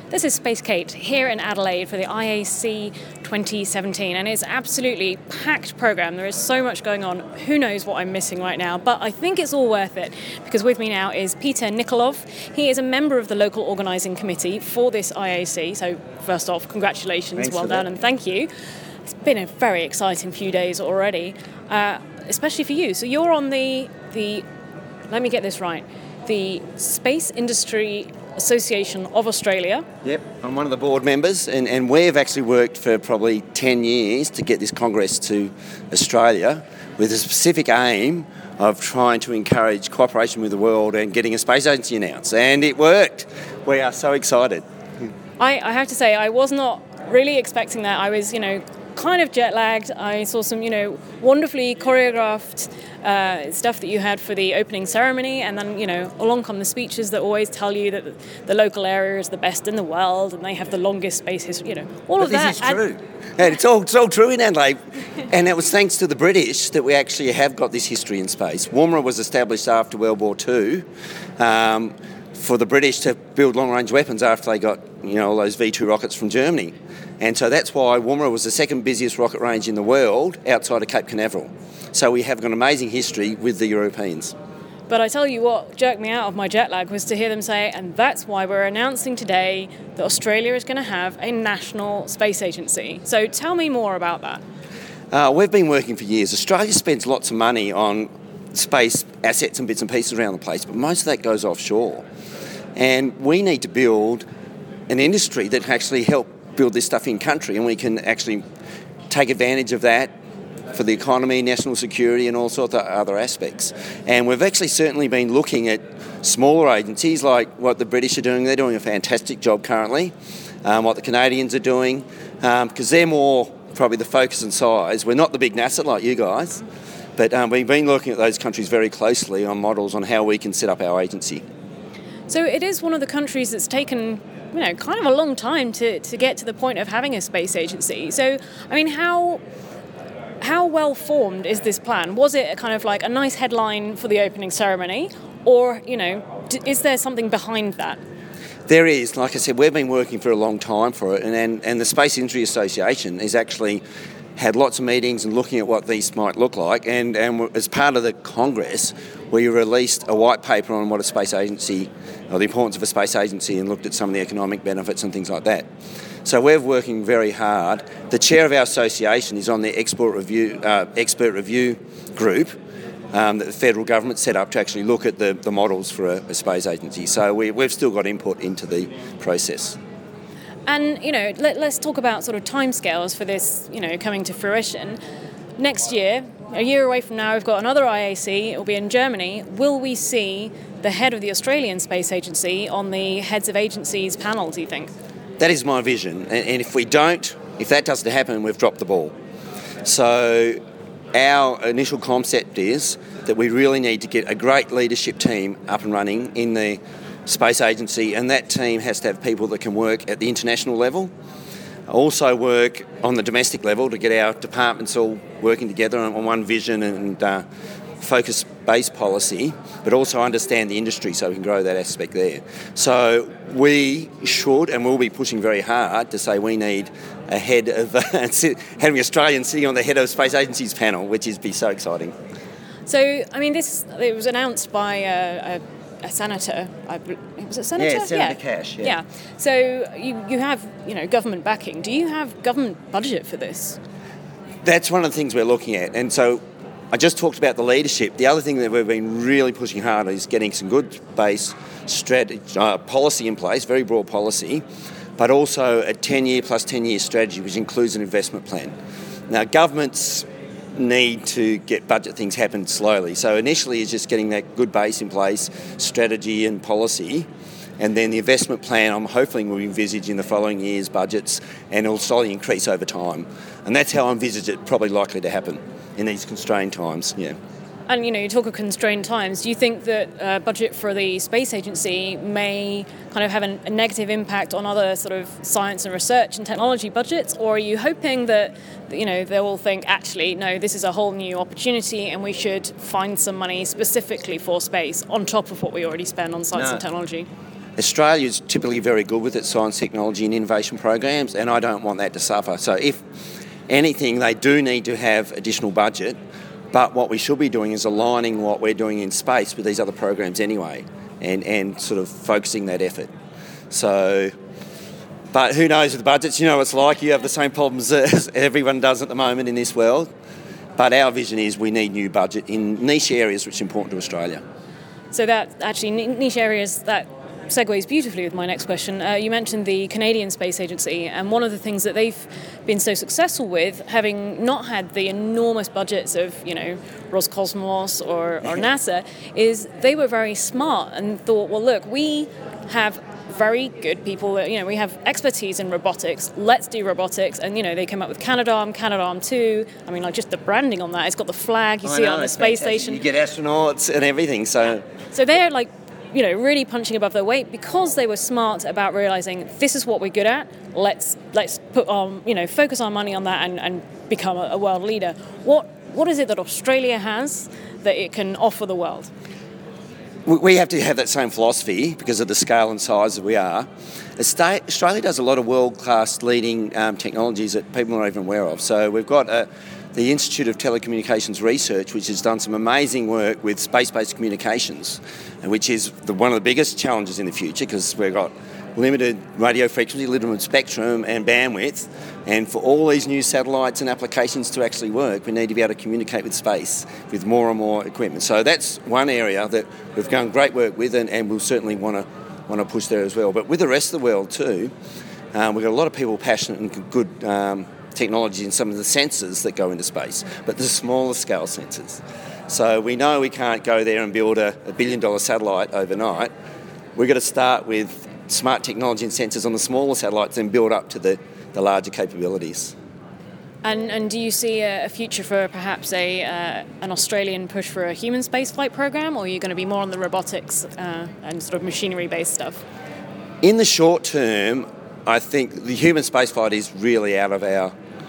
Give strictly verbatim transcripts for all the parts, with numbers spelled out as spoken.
This is Space Kate here in Adelaide for the I A C twenty seventeen, and it's an absolutely packed programme. There is so much going on. Who knows what I'm missing right now, but I think it's all worth it, because with me now is Peter Nikolov. He is a member of the local organising committee for this I A C, so first off, congratulations, Thanks well done, that. and thank you. It's been a very exciting few days already, uh, especially for you. So you're on the, the, let me get this right, the Space Industry Association of Australia. Yep, I'm one of the board members, and, and we've actually worked for probably ten years to get this Congress to Australia with a specific aim of trying to encourage cooperation with the world and getting a space agency announced, and it worked. We are so excited. I, I have to say, I was not really expecting that. I was, you know, kind of jet lagged. I saw some, you know, wonderfully choreographed uh, stuff that you had for the opening ceremony, and then, you know, along come the speeches that always tell you that the local area is the best in the world and they have the longest space history, you know, all but of that. This is true. And it's all, it's all true in Adelaide. And it was thanks to the British that we actually have got this history in space. Woomera was established after World War Two um, for the British to build long-range weapons after they got, you know, all those V two rockets from Germany. And so that's why Woomera was the second busiest rocket range in the world outside of Cape Canaveral. So we have got an amazing history with the Europeans. But I tell you what jerked me out of my jet lag was to hear them say, and that's why we're announcing today that Australia is going to have a national space agency. So tell me more about that. Uh, we've been working for years. Australia spends lots of money on space assets and bits and pieces around the place, but most of that goes offshore. And we need to build an industry that can actually help build this stuff in country, and we can actually take advantage of that for the economy, national security and all sorts of other aspects. And we've actually certainly been looking at smaller agencies like what the British are doing. They're doing a fantastic job currently, um, what the Canadians are doing, um, because they're more probably the focus and size. We're not the big NASA like you guys, but um, we've been looking at those countries very closely on models on how we can set up our agency. So it is one of the countries that's taken, you know, kind of a long time to, to get to the point of having a space agency. So, I mean, how how well formed is this plan? Was it a kind of like a nice headline for the opening ceremony, or, you know, d- is there something behind that? There is. Like I said, we've been working for a long time for it, and and, and the Space Industry Association has actually had lots of meetings and looking at what these might look like, and, and as part of the Congress, we released a white paper on what a space agency, or the importance of a space agency, and looked at some of the economic benefits and things like that. So we're working very hard. The chair of our association is on the export review, uh, expert review group um, that the federal government set up to actually look at the, the models for a, a space agency. So we, we've still got input into the process. And, you know, let, let's talk about sort of timescales for this, you know, coming to fruition. Next year, a year away from now, we've got another I A C. It will be in Germany. Will we see the head of the Australian Space Agency on the Heads of Agencies panel, do you think? That is my vision. And, and if we don't, if that doesn't happen, we've dropped the ball. So our initial concept is that we really need to get a great leadership team up and running in the space agency, and that team has to have people that can work at the international level, also work on the domestic level to get our departments all working together on, on one vision and uh, focus-based policy, but also understand the industry so we can grow that aspect there. So we should and will be pushing very hard to say we need a head of uh, having Australian sitting on the head of space agencies panel, which is be so exciting. So, I mean, this it was announced by uh, a a senator, I, was it senator? Yeah, Senator yeah. Cash, yeah. Yeah. So you, you have, you know, government backing. Do you have government budget for this? That's one of the things we're looking at. And so I just talked about the leadership. The other thing that we've been really pushing hard is getting some good base strategy, uh, policy in place, very broad policy, but also a ten-year plus ten-year strategy, which includes an investment plan. Now, governments need to get budget things happen slowly. So initially it's just getting that good base in place, strategy and policy, and then the investment plan I'm hoping will envisage in the following year's budgets, and it'll slowly increase over time. And that's how I envisage it probably likely to happen in these constrained times, yeah. And, you know, you talk of constrained times. Do you think that uh, budget for the space agency may kind of have an, a negative impact on other sort of science and research and technology budgets? Or are you hoping that, you know, they will think, actually, no, this is a whole new opportunity and we should find some money specifically for space on top of what we already spend on science no. and technology? Australia's typically very good with its science, technology and innovation programs, and I don't want that to suffer. So if anything, they do need to have additional budget, but what we should be doing is aligning what we're doing in space with these other programs anyway, and, and sort of focusing that effort. So, but who knows with the budgets? You know what it's like. You have the same problems as everyone does at the moment in this world. But our vision is we need new budget in niche areas which are important to Australia. So that actually niche areas, that segues beautifully with my next question. Uh, you mentioned the Canadian Space Agency, and one of the things that they've been so successful with, having not had the enormous budgets of, you know, Roscosmos or, or NASA, is they were very smart and thought, well, look, we have very good people that, you know, we have expertise in robotics, let's do robotics. And, you know, they came up with Canadarm, Canadarm two. I mean, like, just the branding on that, it's got the flag, you I see know, it on the space fantastic. station. You get astronauts and everything, so... So they're, like, you know, really punching above their weight because they were smart about realising this is what we're good at, let's let's put on, you know, focus our money on that and, and become a, a world leader. What What is it that Australia has that it can offer the world? We have to have that same philosophy because of the scale and size that we are. Australia does a lot of world-class leading um, technologies that people aren't even aware of. So we've got uh, the Institute of Telecommunications Research, which has done some amazing work with space-based communications, which is the, one of the biggest challenges in the future because we've got limited radio frequency, limited spectrum and bandwidth. And for all these new satellites and applications to actually work, we need to be able to communicate with space with more and more equipment. So that's one area that we've done great work with, and, and we'll certainly want to want to push there as well. But with the rest of the world too, um, we've got a lot of people passionate and good um, technology in some of the sensors that go into space, but the smaller scale sensors. So we know we can't go there and build a, a billion dollar satellite overnight. We've got to start with smart technology and sensors on the smaller satellites and build up to the, the larger capabilities. And and do you see a, a future for perhaps a uh, an Australian push for a human spaceflight program, or are you going to be more on the robotics uh, and sort of machinery-based stuff? In the short term, I think the human spaceflight is really out of our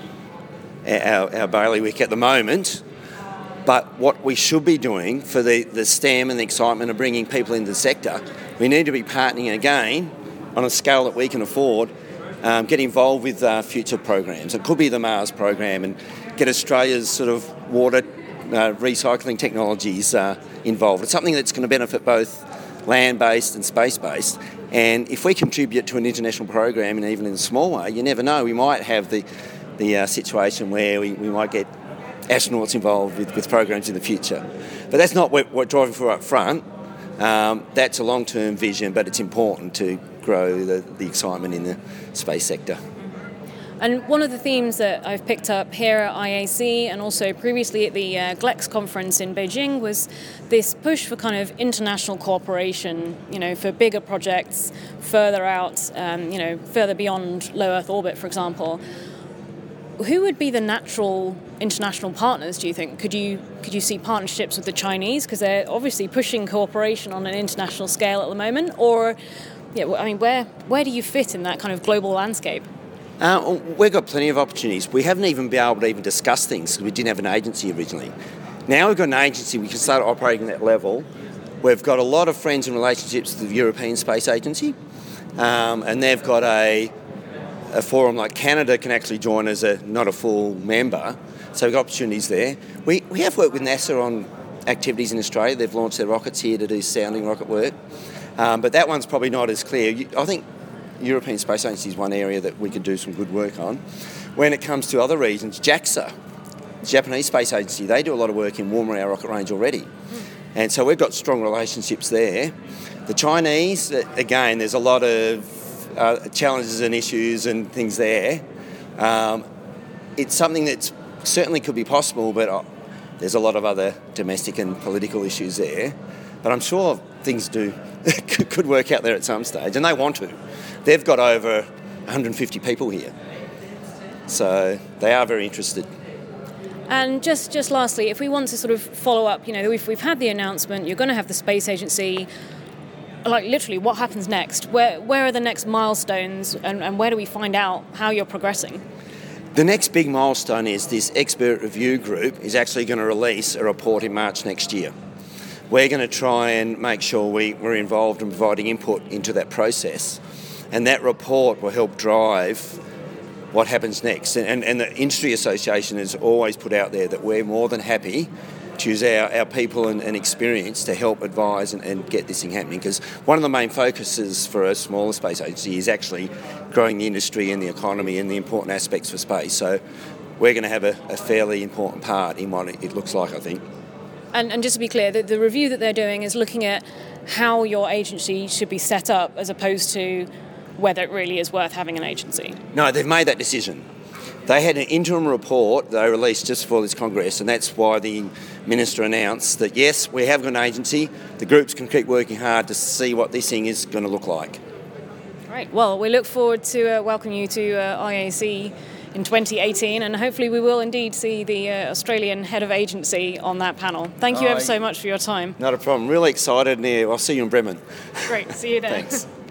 our, our bailiwick at the moment. But what we should be doing for the, the STEM and the excitement of bringing people into the sector, we need to be partnering again on a scale that we can afford, um, get involved with uh, future programs. It could be the Mars program and get Australia's sort of water uh, recycling technologies uh, involved. It's something that's going to benefit both land-based and space-based. And if we contribute to an international program, and even in a small way, you never know, we might have the, the uh, situation where we, we might get astronauts involved with, with programs in the future. But that's not what we're driving for up front. Um, that's a long-term vision, but it's important to grow the, the excitement in the space sector. And one of the themes that I've picked up here at I A C and also previously at the uh, GLEX conference in Beijing was this push for kind of international cooperation, you know, for bigger projects further out, um, you know, further beyond low Earth orbit, for example. Who would be the natural international partners, do you think? Could you could you see partnerships with the Chinese? Because they're obviously pushing cooperation on an international scale at the moment. Or, yeah, I mean, where where do you fit in that kind of global landscape? Uh, we've got plenty of opportunities. We haven't even been able to even discuss things because we didn't have an agency originally. Now we've got an agency, we can start operating at that level. We've got a lot of friends and relationships with the European Space Agency, um, and they've got a a forum like Canada can actually join as a not a full member, so we've got opportunities there. We we have worked with NASA on activities in Australia. They've launched their rockets here to do sounding rocket work, um, but that one's probably not as clear. I think European Space Agency is one area that we could do some good work on. When it comes to other regions, JAXA, the Japanese Space Agency, they do a lot of work in Woomera rocket range already, mm. and so we've got strong relationships there. The Chinese, again, there's a lot of Uh, challenges and issues and things there. Um, it's something that certainly could be possible, but uh, there's a lot of other domestic and political issues there. But I'm sure things do could work out there at some stage, and they want to. They've got over one hundred fifty people here, so they are very interested. And just, just lastly, if we want to sort of follow up, you know, we've, we've had the announcement, you're going to have the space agency. Like, literally, what happens next? Where where are the next milestones, and, and where do we find out how you're progressing? The next big milestone is this expert review group is actually going to release a report in March next year. we're going to try and make sure we, we're involved in providing input into that process. And that report will help drive what happens next. And, and, and the Industry Association has always put out there that we're more than happy to use our, our people and, and experience to help advise and, and get this thing happening. Because one of the main focuses for a smaller space agency is actually growing the industry and the economy and the important aspects for space. So we're going to have a, a fairly important part in what it looks like, I think. And, and just to be clear, the, the review that they're doing is looking at how your agency should be set up as opposed to whether it really is worth having an agency. No, they've made that decision. They had an interim report they released just before this Congress, and that's why the Minister announced that, yes, we have got an agency, the groups can keep working hard to see what this thing is going to look like. Right, well, we look forward to uh, welcoming you to uh, I A C in twenty eighteen, and hopefully we will indeed see the uh, Australian head of agency on that panel. Thank you oh, ever so much for your time. Not a problem. Really excited, and I'll see you in Bremen. Great, see you then. Thanks.